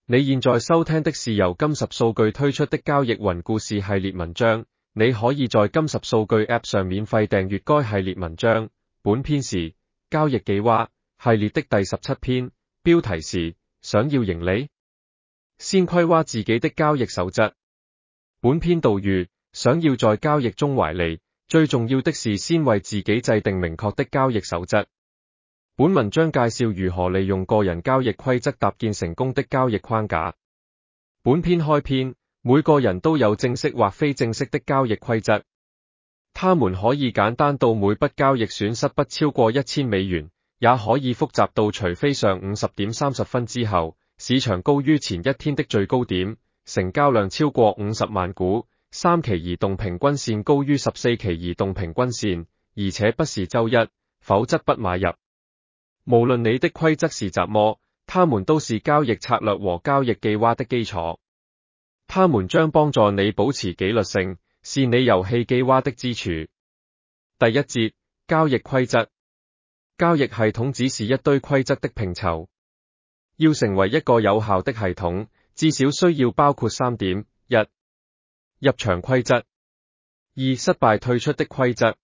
你現在收聽的是由金十數據推出的交易雲故事系列文章，你可以在金十數據 App 上免費訂閱該系列文章。本篇是交易記娃系列的第17篇，標題是想要盈利，先規劃自己的交易守則。本篇導語：想要在交易中懷利，最重要的是先為自己制定明確的交易守則。本文章介紹如何利用個人交易規則搭建成功的交易框架。本篇開篇，每個人都有正式或非正式的交易規則，他們可以簡單到每筆交易損失不超過$1000，也可以複雜到除非上午10點30分之後，市場高於前一天的最高點，成交量超過50萬股，3期移動平均線高於14期移動平均線，而且不是周一，否則不買入。無論你的規則是怎麼，他們都是交易策略和交易記娃的基礎。他們將幫助你保持紀律性，是你遊戲記娃的支柱。第一節，交易規則。交易系統只是一堆規則的拼湊。要成為一個有效的系統，至少需要包括3點： 1. 入場規則； 2. 失敗退出的規則；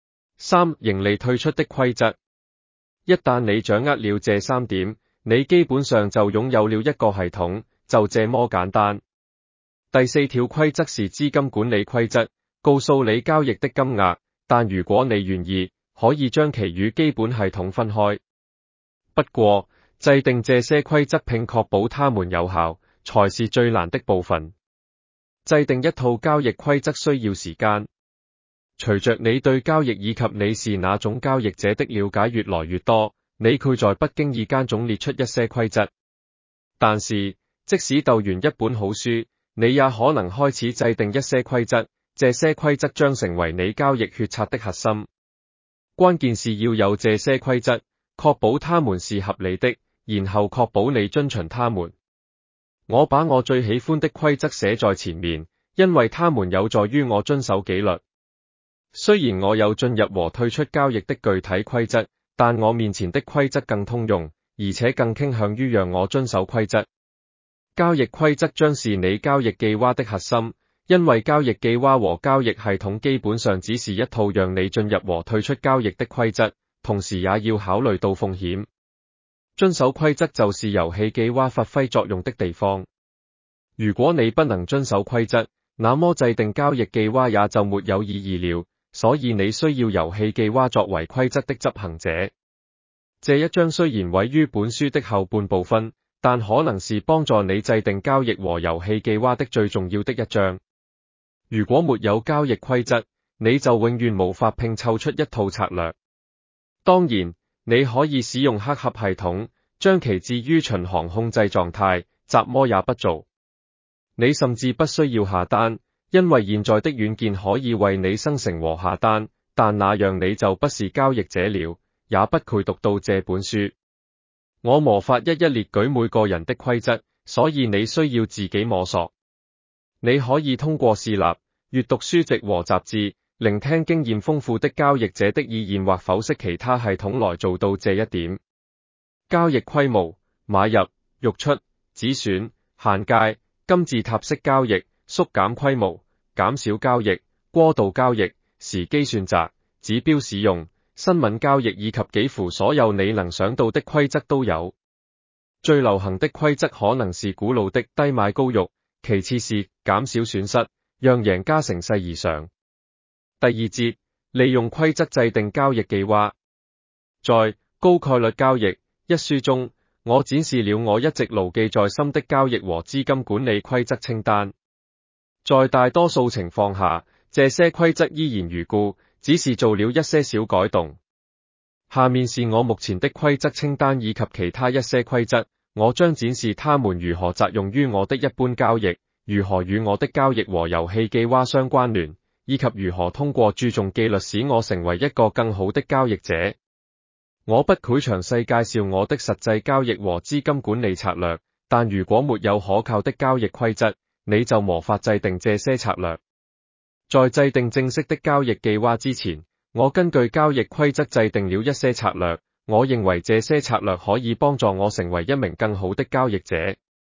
3. 盈利退出的規則。一旦你掌握了這3點，你基本上就擁有了一個系統，就這麼簡單。第4條規則是資金管理規則，告訴你交易的金額，但如果你願意，可以將其與基本系統分開。不過，制定這些規則並確保它們有效，才是最難的部分。制定一套交易規則需要時間。隨着你對交易以及你是哪種交易者的了解越來越多，你會在不經意間總列出一些規則。但是，即使讀完一本好書，你也可能開始制定一些規則，這些規則將成為你交易決策的核心。關鍵是要有這些規則，確保它們是合理的，然後確保你遵循它們。我把我最喜歡的規則寫在前面，因為它們有助於我遵守紀律。雖然我有進入和退出交易的具體規則，但我面前的規則更通用，而且更傾向於讓我遵守規則。交易規則將是你交易記娃的核心，因為交易記娃和交易系統基本上只是一套讓你進入和退出交易的規則，同時也要考慮到風險。遵守規則就是遊戲記娃發揮作用的地方。如果你不能遵守規則，那麼制定交易記娃也就沒有意義了。所以你需要遊戲記娃作為規則的執行者。這一章雖然位於本書的後半部分，但可能是幫助你制定交易和遊戲記娃的最重要的一章。如果沒有交易規則，你就永遠無法拼湊出一套策略。當然，你可以使用黑盒系統，將其置於巡航控制狀態，怎麼也不做。你甚至不需要下單。因為現在的軟件可以為你生成和下單，但那樣你就不是交易者了，也不配讀到這本書。我無法一一列舉每個人的規則，所以你需要自己摸索。你可以通過試立、閱讀書籍和雜誌，聆聽經驗豐富的交易者的意見或剖析其他系統來做到這一點。交易規模、買入、溢出、止損、限界、金字塔式交易、縮減規模、減少交易、過度交易、時機選擇、指標使用、新聞交易以及幾乎所有你能想到的規則都有。最流行的規則可能是古老的低買高溢，其次是減少損失，讓贏家乘勢而上。第二節，利用規則制定交易記娃。在《高概率交易》一書中，我展示了我一直牢記在心的交易和資金管理規則清單。在大多數情況下，這些規則依然如故，只是做了一些小改動。下面是我目前的規則清單以及其他一些規則，我將展示它們如何雜用於我的一般交易，如何與我的交易和遊戲記娃相關聯，以及如何通過注重紀律使我成為一個更好的交易者。我不會詳細介紹我的實際交易和資金管理策略，但如果沒有可靠的交易規則，你就無法制定這些策略。在制定正式的交易記娃之前，我根據交易規則制定了一些策略。我認為這些策略可以幫助我成為一名更好的交易者。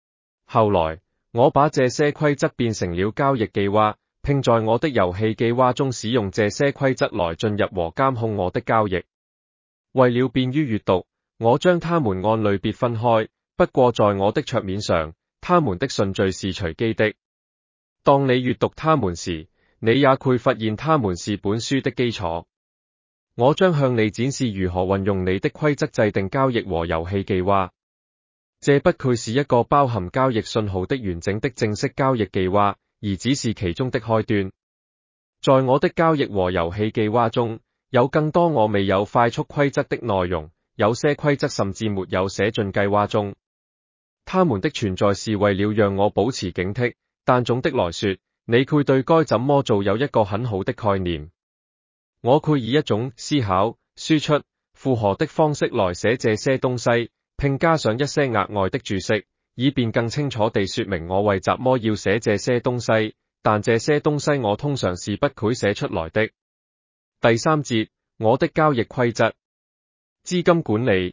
後來，我把這些規則變成了交易記錄，並在我的遊戲記錄中使用這些規則來進入和監控我的交易。為了便於閱讀，我將它們按類別分開，不過在我的桌面上，它們的順序是隨機的。當你閱讀它們時，你也會發現它們是本書的基礎。我將向你展示如何運用你的規則制定交易和遊戲記錄。這不愧是一個包含交易信號的完整的正式交易記錄，而只是其中的開端。在我的交易和遊戲記錄中，有更多我未有快速規則的內容，有些規則甚至沒有寫進計劃中。它們的存在是為了讓我保持警惕，但總的來說，你會對該怎麼做有一個很好的概念。我會以一種思考、輸出、負荷的方式來寫這些東西，並加上一些額外的注釋，以便更清楚地說明我為什麼要寫這些東西，但這些東西我通常是不會寫出來的。第3節，我的交易規則。資金管理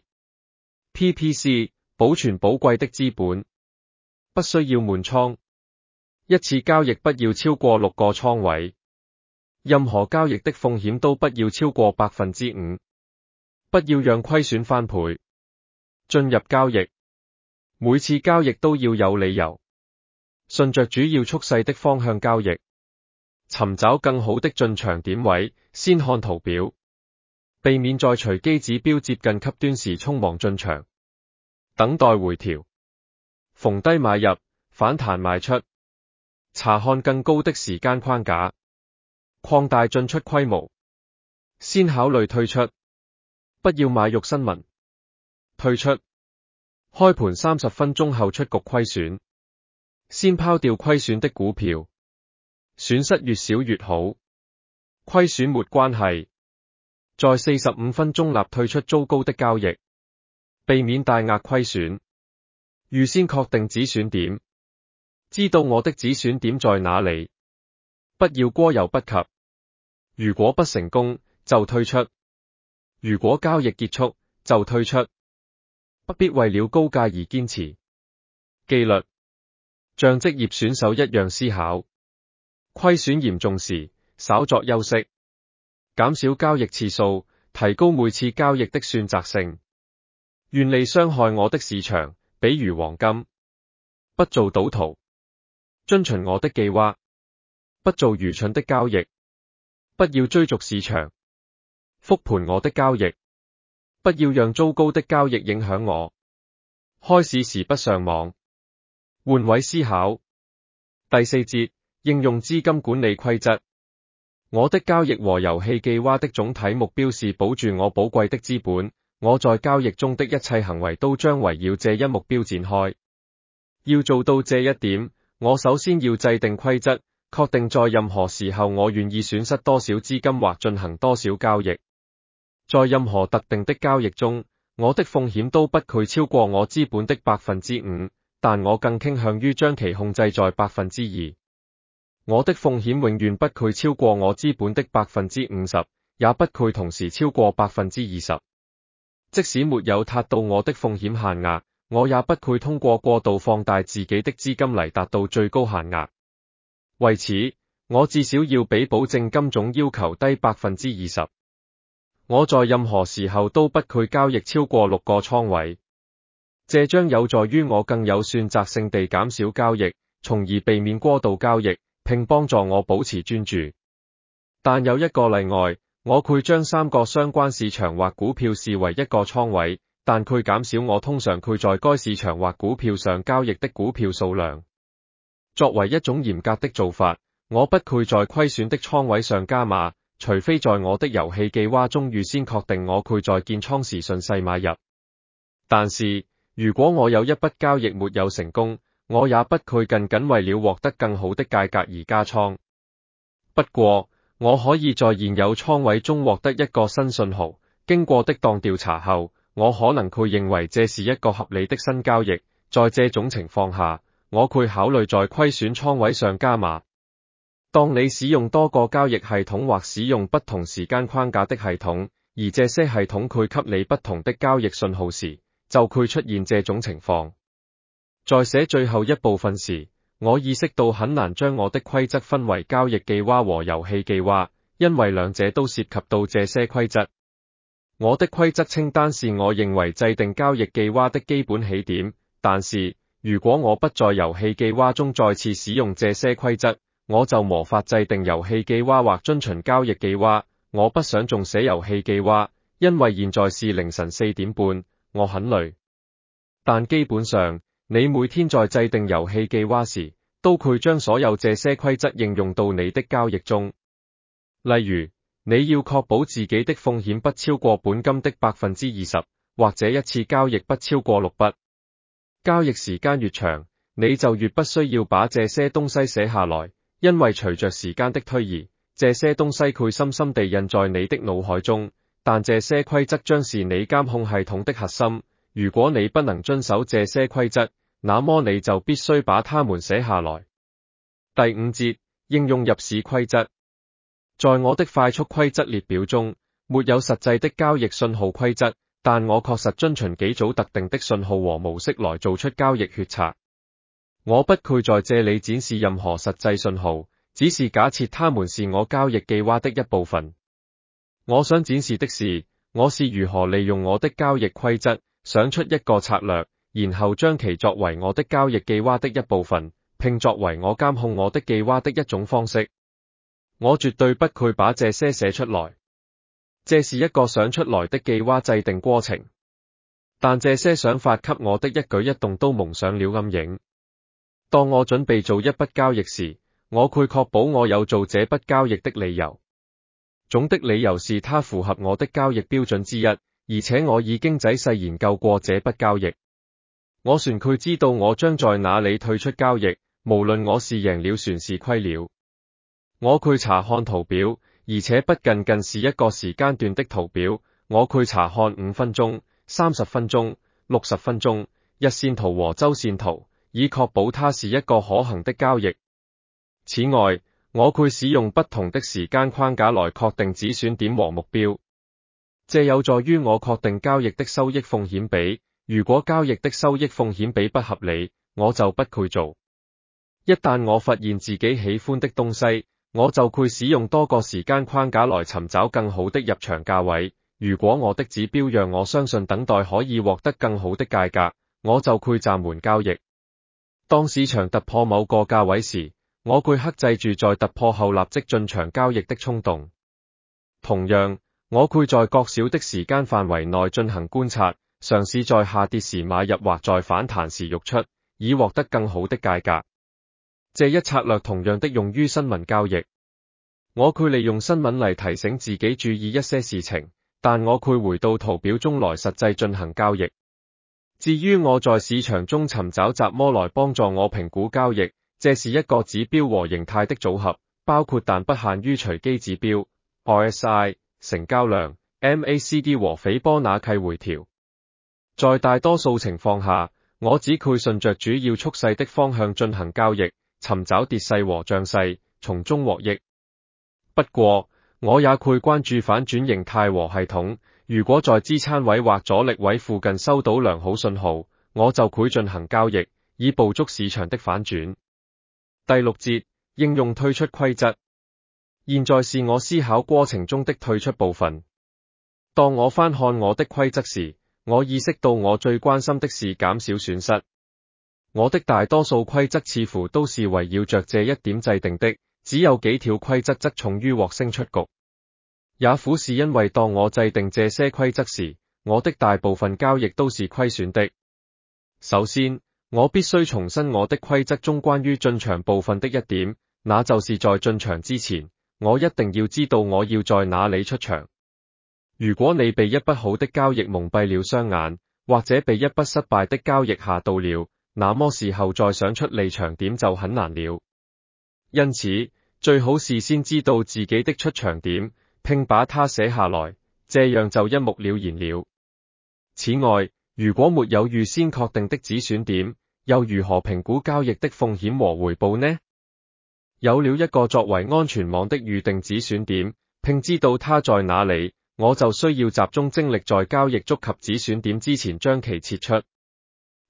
PPC 保存寶貴的資本，不需要滿倉，一次交易不要超過6個倉位，任何交易的風險都不要超過 5%， 不要讓虧損翻倍。進入交易，每次交易都要有理由，順着主要趨勢的方向交易，尋找更好的進場點位，先看圖表，避免在隨機指標接近極端時匆忙進場，等待回調，逢低買入，反彈賣出，查看更高的時間框架，擴大進出規模，先考慮退出，不要買入新聞。退出，開盤30分鐘後出局虧損，先拋掉虧損的股票，損失越少越好，虧損沒關係，在45分鐘立退出糟糕的交易，避免大額虧損，預先確定止損點，知道我的止損點在哪裡，不要過猶不及，如果不成功就退出，如果交易結束就退出。不必為了高價而堅持。紀律，像職業選手一樣思考。虧損嚴重時，稍作休息，減少交易次數，提高每次交易的選擇性。遠離傷害我的市場，比如黃金。不做賭徒，遵循我的計劃，不做愚蠢的交易，不要追逐市場，復盤我的交易。不要讓糟糕的交易影響我。開市時不上網。換位思考。第4節，應用資金管理規則。我的交易和遊戲記錄的總體目標是保住我寶貴的資本，我在交易中的一切行為都將圍繞這一目標展開。要做到這一點，我首先要制定規則，確定在任何時候我願意損失多少資金或進行多少交易。在任何特定的交易中，我的風險都不會超過我資本的 5%， 但我更傾向於將其控制在 2%。我的風險永遠不會超過我資本的 50%， 也不會同時超過 20%。即使沒有達到我的風險限額，我也不會通過過度放大自己的資金嚟達到最高限額。為此，我至少要比保證金總要求低 20%。我在任何時候都不會交易超過6個倉位，這將有助於我更有選擇性地減少交易，從而避免過度交易，並幫助我保持專注。但有一個例外，我會將3個相關市場或股票視為一個倉位，但會減少我通常會在該市場或股票上交易的股票數量。作為一種嚴格的做法，我不會在虧損的倉位上加碼，除非在我的遊戲記錄中預先確定我會在建倉時順勢買入。但是，如果我有一筆交易沒有成功，我也不會僅僅為了獲得更好的價格而加倉。不過，我可以在現有倉位中獲得一個新信號，經過適當調查後，我可能會認為這是一個合理的新交易。在這種情況下，我會考慮在虧損倉位上加碼。當你使用多個交易系統或使用不同時間框架的系統，而這些系統會給你不同的交易信號時，就會出現這種情況。 在寫最後一部分時，我意識到很難將我的規則分為交易計劃和遊戲計劃，因為兩者都涉及到這些規則。我的規則清單是我認為制定交易計劃的基本起點，但是如果我不在遊戲計劃中再次使用這些規則，我就無法制定遊戲計劃或遵循交易計劃。我不想仲寫遊戲計劃，因為現在是凌晨4點半，我很累。但基本上，你每天在制定遊戲計劃時，都會將所有這些規則應用到你的交易中。例如，你要確保自己的風險不超過本金的 20%， 或者一次交易不超過6筆。交易時間越長，你就越不需要把這些東西寫下來，因為隨着時間的推移，這些東西會深深地印在你的腦海中。但這些規則將是你監控系統的核心。如果你不能遵守這些規則，那麼你就必須把它們寫下來。第5節，應用入市規則。在我的快速規則列表中，沒有實際的交易信號規則，但我確實遵循幾組特定的信號和模式來做出交易決策。我不會在這裡展示任何實際信號，只是假設它們是我交易計劃的一部分。我想展示的是，我是如何利用我的交易規則，想出一個策略，然後將其作為我的交易計劃的一部分，並作為我監控我的計劃的一種方式。我絕對不會把這些寫出來，這是一個想出來的計劃制定過程，但這些想法給我的一舉一動都蒙上了暗影。當我準備做一筆交易時，我會確保我有做這筆交易的理由。總的理由是它符合我的交易標準之一，而且我已經仔細研究過這筆交易。我船會知道我將在哪裡退出交易，無論我是贏了船是虧了。我會查看圖表，而且不僅僅是一個時間段的圖表，我會查看5分鐘、30分鐘、60分鐘、日線圖和週線圖，以確保它是一個可行的交易。此外，我會使用不同的時間框架來確定止損點和目標，這有助於我確定交易的收益風險比。如果交易的收益風險比不合理，我就不會做。一旦我發現自己喜歡的東西，我就會使用多個時間框架來尋找更好的入場價位。如果我的指標讓我相信等待可以獲得更好的價格，我就會暫緩交易。當市場突破某個價位時，我會克制住在突破後立即進場交易的衝動。同樣，我會在較小的時間範圍內進行觀察，嘗試在下跌時買入或在反彈時釋出，以獲得更好的價格。這一策略同樣的用於新聞交易。我會利用新聞嚟提醒自己注意一些事情，但我會回到圖表中來實際進行交易。至於我在市場中尋找雜麼來幫助我評估交易，這是一個指標和形態的組合，包括但不限於隨機指標、RSI、成交量、MACD 和斐波那契回調。在大多數情況下，我只會順着主要趨勢的方向進行交易，尋找跌勢和漲勢，從中獲益。不過，我也會關注反轉形態和系統。如果在支撐位或阻力位附近收到良好信號，我就會進行交易，以捕捉市場的反轉。第6節，應用退出規則。現在是我思考過程中的退出部分。當我翻看我的規則時，我意識到我最關心的是減少損失。我的大多數規則似乎都是圍繞着這一點制定的，只有幾條規則側重於獲勝出局。也許是因為當我制定這些規則時，我的大部分交易都是虧損的。首先，我必須重申我的規則中關於進場部分的一點，那就是在進場之前，我一定要知道我要在哪裡出場。如果你被一筆好的交易蒙蔽了雙眼，或者被一筆失敗的交易嚇到了，那麼事後再想出離場點就很難了。因此，最好事先知道自己的出場點，並把它寫下來，這樣就一目了然了。此外，如果沒有預先確定的止損點，又如何評估交易的風險和回報呢？有了一個作為安全網的預定止損點，並知道它在哪裡，我就需要集中精力在交易觸及止損點之前將其撤出。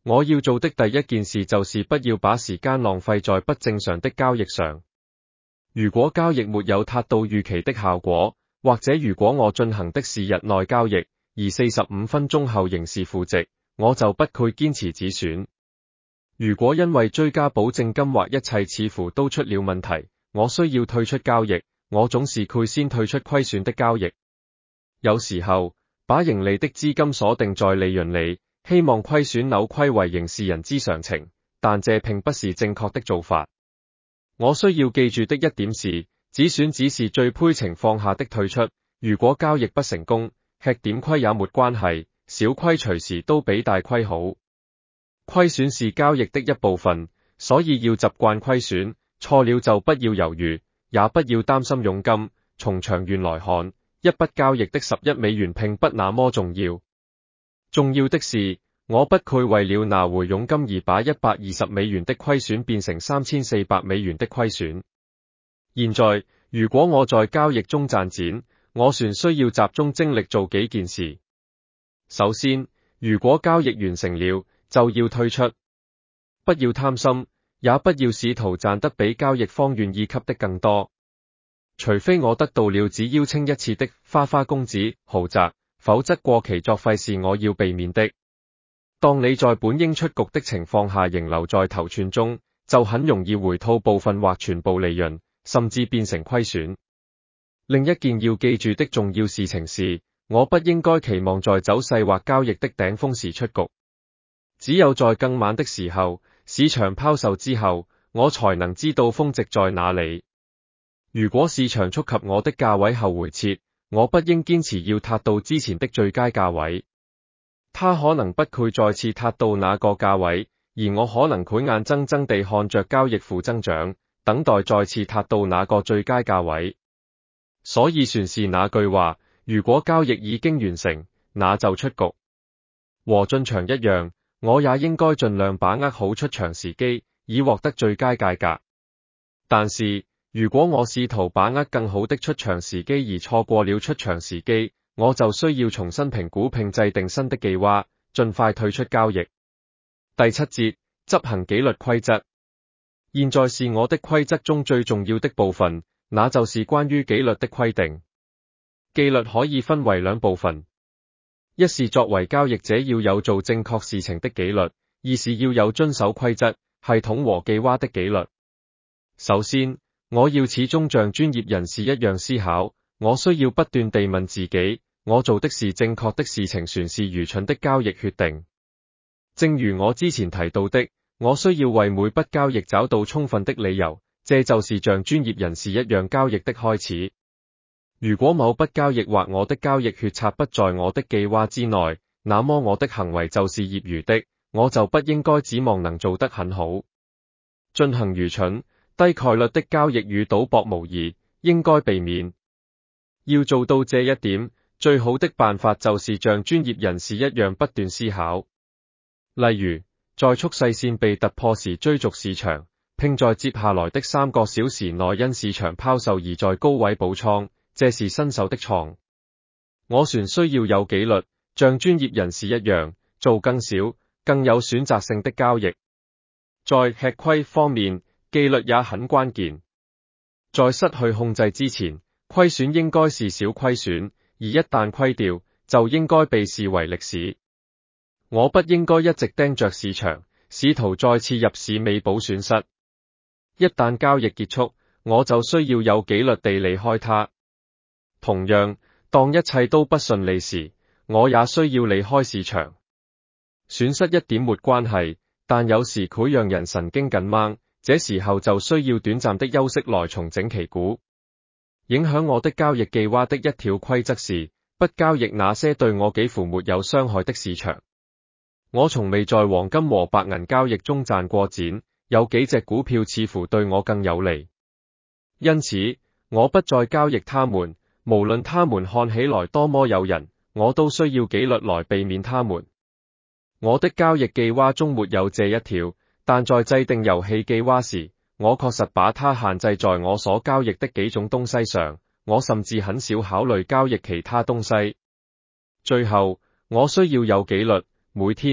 我要做的第一件事就是不要把時間浪費在不正常的交易上。如果交易沒有達到預期的效果，或者如果我進行的是日內交易，而45分鐘後仍是負值，我就不會堅持止損。如果因為追加保證金或一切似乎都出了問題，我需要退出交易，我總是會先退出虧損的交易。有時候，把盈利的資金鎖定在利潤裏，希望虧損扭虧為盈是人之常情，但這並不是正確的做法。我需要記住的一點是，止損只是最虧情況下的退出。如果交易不成功，吃點虧也沒關係，小虧隨時都比大虧好。虧損是交易的一部分，所以要習慣虧損，錯了就不要猶豫，也不要擔心佣金。從長遠來看，一筆交易的11美元並不那麼重要。重要的是，我不會為了拿回佣金而把120美元的虧損變成3400美元的虧損。現在，如果我在交易中賺錢，我船需要集中精力做幾件事。首先，如果交易完成了，就要退出。不要貪心，也不要試圖賺得比交易方願意給的更多。除非我得到了只邀請一次的花花公子豪宅，否則過期作廢是我要避免的。當你在本應出局的情況下仍留在頭寸中，就很容易回吐部分或全部利潤，甚至變成虧損。另一件要記住的重要事情是，我不應該期望在走勢或交易的頂峰時出局。只有在更晚的時候，市場拋售之後，我才能知道峰值在哪裡。如果市場觸及我的價位後回撤，我不應堅持要達到之前的最佳價位。它可能不會再次達到那個價位，而我可能會眼睜睜地看着交易負增長，等待再次達到那個最佳價位。所以算是那句話，如果交易已經完成，那就出局。和進場一樣，我也應該盡量把握好出場時機，以獲得最佳價格。但是，如果我試圖把握更好的出場時機而錯過了出場時機，我就需要重新評估並制定新的計劃，盡快退出交易。第7節，執行紀律規則。現在是我的規則中最重要的部分，那就是關於紀律的規定。紀律可以分為兩部分，一是作為交易者要有做正確事情的紀律，二是要有遵守規則、系統和計劃的紀律。首先，我要始終像專業人士一樣思考，我需要不斷地問自己，我做的是正確的事情還是愚蠢的交易決定。正如我之前提到的，我需要為每筆交易找到充分的理由，這就是像專業人士一樣交易的開始。如果某筆交易或我的交易決策不在我的計劃之內，那麼我的行為就是業餘的，我就不應該指望能做得很好。進行愚蠢、低概率的交易與賭博無異，應該避免。要做到這一點，最好的辦法就是像專業人士一樣不斷思考。例如，在速勢線被突破時追逐市場，並在接下來的3個小時內因市場拋售而在高位補倉，這是新手的錯。我船需要有紀律，像專業人士一樣，做更少、更有選擇性的交易。在吃虧方面，紀律也很關鍵。在失去控制之前，虧損應該是小虧損，而一旦虧掉，就應該被視為歷史。我不應該一直盯着市場，試圖再次入市彌補損失。一旦交易結束，我就需要有紀律地離開它。同樣，當一切都不順利時，我也需要離開市場。損失一點沒關係，但有時會讓人神經緊繃，這時候就需要短暫的休息來重整旗鼓。影響我的交易計劃的一條規則是，不交易那些對我幾乎沒有傷害的市場。我從未在黃金和白銀交易中賺過錢，有幾隻股票似乎對我更有利，因此我不再交易它們，無論它們看起來多麼誘人，我都需要紀律來避免它們。我的交易計劃中沒有這一條，但在制定遊戲計劃時，我確實把它限制在我所交易的幾種東西上，我甚至很少考慮交易其他東西。最後，我需要有紀律，每天、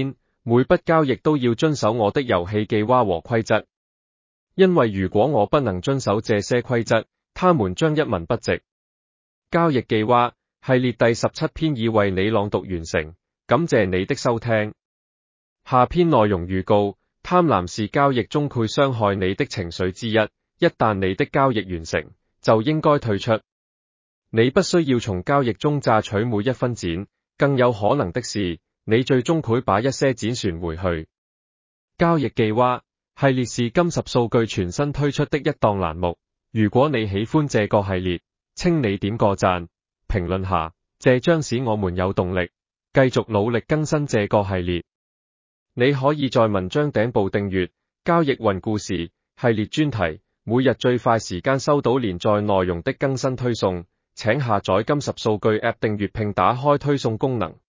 每筆交易都要遵守我的遊戲紀劃和規則，因為如果我不能遵守這些規則，他們將一文不值。交易紀劃系列第17篇已為你朗讀完成，感謝你的收聽。下篇內容預告：貪婪是交易中會傷害你的情緒之一，一旦你的交易完成，就應該退出。你不需要從交易中榨取每一分錢，更有可能的是，你最終會把一些錢旋回去。交易紀劃系列是金十數據全新推出的一檔欄目，如果你喜歡這個系列，請你點個讚，評論下，這將使我們有動力，繼續努力更新這個系列。你可以在文章頂部訂閱交易雲故事系列專題，每日最快時間收到連載內容的更新推送。請下載金十數據 App 訂閱並打開推送功能。